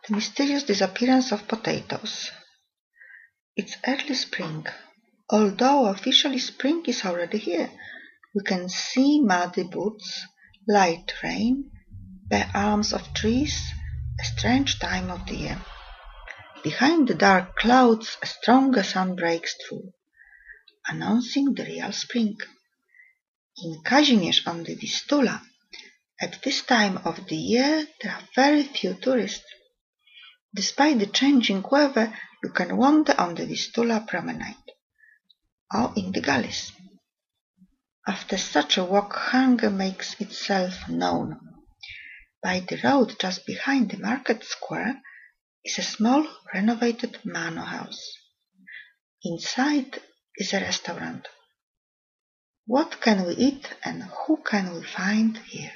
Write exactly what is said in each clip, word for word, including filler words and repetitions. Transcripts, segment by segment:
The mysterious disappearance of potatoes. It's early spring. Although officially spring is already here, we can see muddy boots, light rain, bare arms of trees, a strange time of the year. Behind the dark clouds a stronger sun breaks through, announcing the real spring. In Kazimierz on the Vistula, at this time of the year there are very few tourists. Despite the changing weather, you can wander on the Vistula promenade, or in the galleys. After such a walk, hunger makes itself known. By the road just behind the market square is a small renovated manor house. Inside is a restaurant. What can we eat and who can we find here?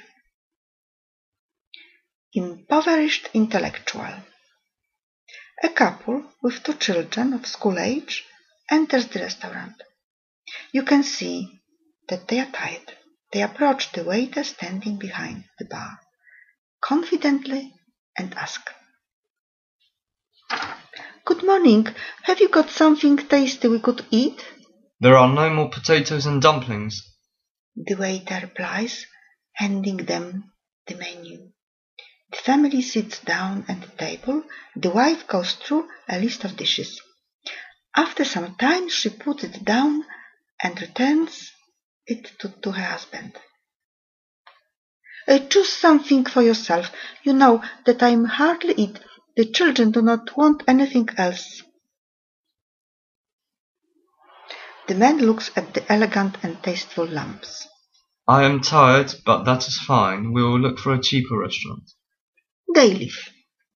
Impoverished intellectual. A couple with two children of school age enters the restaurant. You can see that they are tired. They approach the waiter standing behind the bar, confidently, and ask, "Good morning, have you got something tasty we could eat?" "There are no more potatoes and dumplings," the waiter replies, handing them the menu. The family sits down at the table. The wife goes through a list of dishes. After some time she puts it down and returns it to, to her husband. Uh, choose something for yourself. You know that I hardly eat. The children do not want anything else." The man looks at the elegant and tasteful lamps. "I am tired, but that is fine. We will look for a cheaper restaurant." They leave.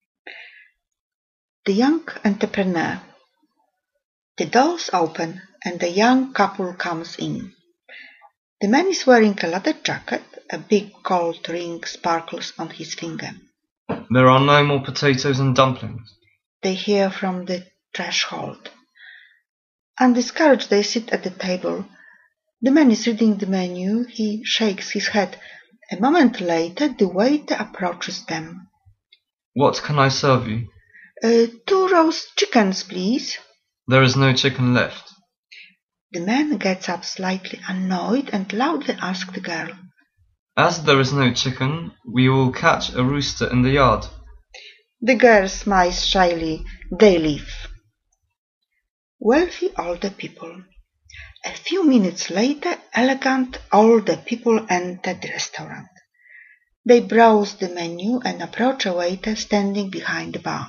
The young entrepreneur. The doors open and a young couple comes in. The man is wearing a leather jacket. A big gold ring sparkles on his finger. "There are no more potatoes and dumplings," they hear from the threshold. Undiscouraged, they sit at the table. The man is reading the menu. He shakes his head. A moment later, the waiter approaches them. "What can I serve you?" Uh, two roast chickens, please." "There is no chicken left." The man gets up slightly annoyed and loudly asks the girl, "As there is no chicken, we will catch a rooster in the yard." The girl smiles shyly. They leave. Wealthy older people. A few minutes later, elegant older people enter the restaurant. They browse the menu and approach a waiter standing behind the bar.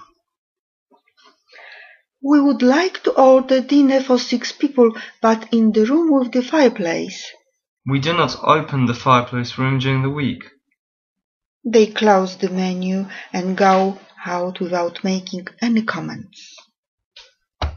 "We would like to order dinner for six people, but in the room with the fireplace." "We do not open the fireplace room during the week." They close the menu and go out without making any comments.